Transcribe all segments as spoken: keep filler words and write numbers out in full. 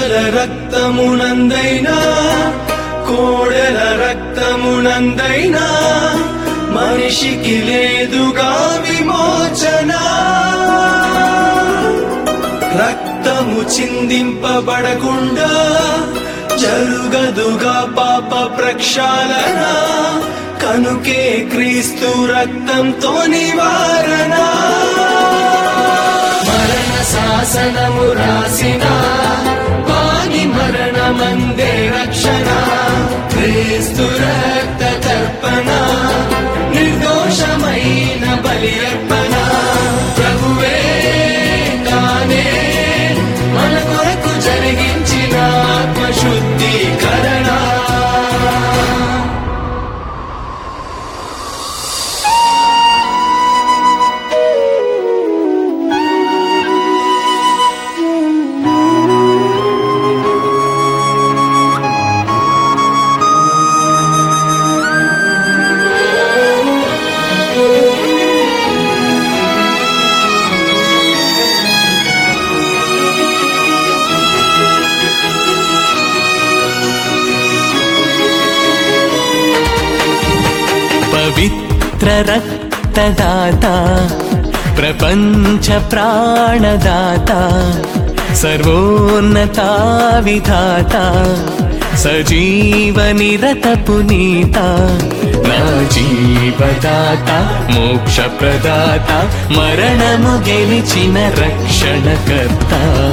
దూడల రక్తమునందైనా కోడెల రక్తమునందైనా మనిషికి లేదుగా విమోచన. రక్తము చిందింపబడకుండా జరుగదుగా పాప ప్రక్షాళన. కనుకే క్రీస్తు రక్తంతో నివారణ. మరణ శాసనము రాసిన వాని మరణమందే రక్షణ. క్రీస్తు రక్త తర్పణ నిర్దోషమైన బలి అర్పణ. ప్రభువే తానే మన కొరకు జరిగించిన ఆత్మశుద్ధీకరణ. పవిత్ర రక్తదాత ప్రపంచ ప్రాణదాత సర్వోన్నత విధాత సజీవ నిరత పునీత నా జీవదాత మోక్ష ప్రదాత మరణము గెలిచిన రక్షణకర్త.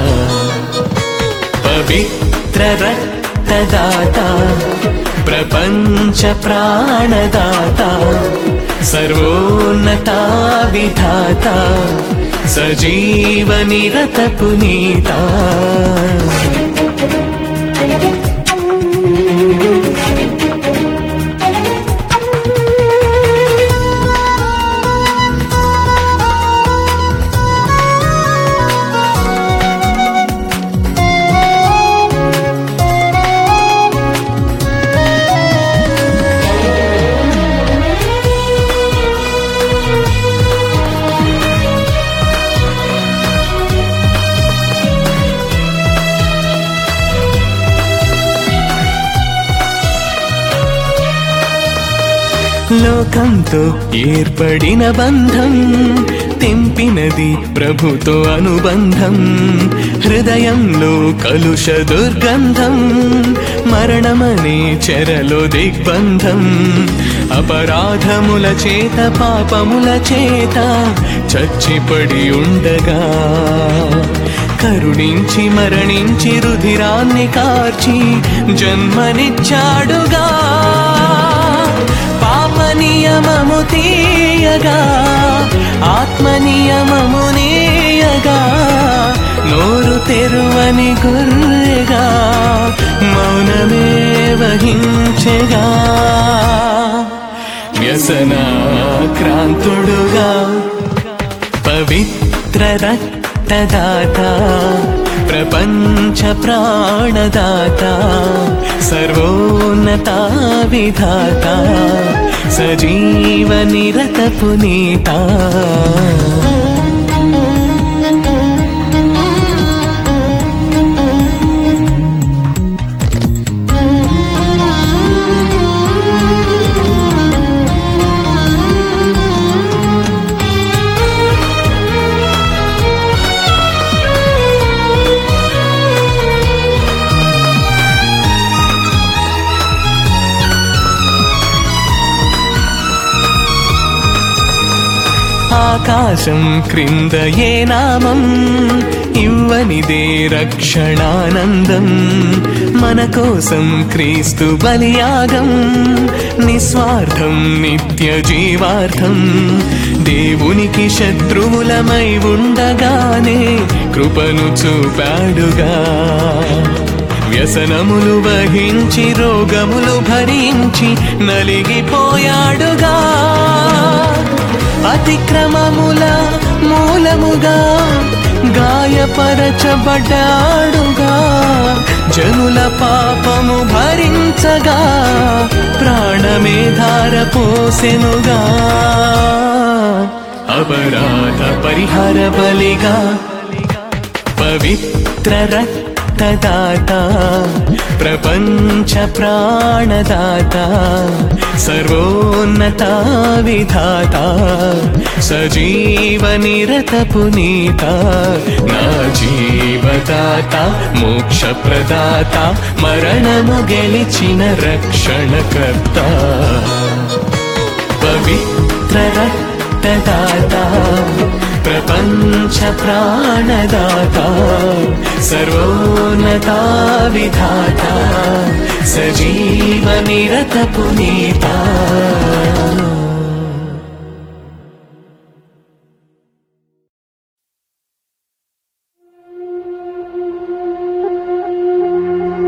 పవిత్ర రక్తదాత ప్రపంచ ప్రాణదాత సర్వోన్నత విధాత సజీవ నిరత పునీత. లోకంతో ఏర్పడిన బంధం తెంపినది ప్రభుతో అనుబంధం. హృదయంలో కలుష దుర్గంధం మరణమనే చెరలో దిగ్బంధం. అపరాధముల చేత పాపముల చేత చచ్చిపడి ఉండగా కరుణించి మరణించి రుధిరాన్ని కార్చి జన్మనిచ్చాడుగా. పాప నియమము తీయగా ఆత్మ నియమము నీయగా నోరు తెరువని గొర్రెగా మౌనమే వహించెగా. వ్యసనాక్రాంతుడుగా పవిత్ర రక్తదాత ప్రపంచ ప్రాణదాత సర్వోన్నత విధాత సజీవ నిరత పునీత. ఆకాశం క్రింద ఏ నామం ఇవ్వనిదే రక్షణానందం. మన కోసం క్రీస్తు బలియాగం నిస్వార్థం నిత్య జీవార్థం. దేవునికి శత్రువులమై ఉండగానే కృపను చూపాడుగా. వ్యసనములు వహించి రోగములు భరించి నలిగిపోయాడుగా. అతిక్రమముల మూలముగా గాయపరచబడ్డాడుగా. జనుల పాపము భరించగా ప్రాణమే ధార పోసెనుగా. అపరాధ పరిహార బలిగా పవిత్ర రక్త రక్తదాత ప్రపంచ ప్రాణదాత సర్వోన్నత విధాత సజీవ నిరత పునీత నా జీవదాత మోక్ష ప్రదాత మరణము గెలిచిన రక్షణకర్త పవిత్ర రక్తదాత ప్రపంచ ప్రాణదాత సర్వోన్నత విధాత సజీవ నిరత పునీత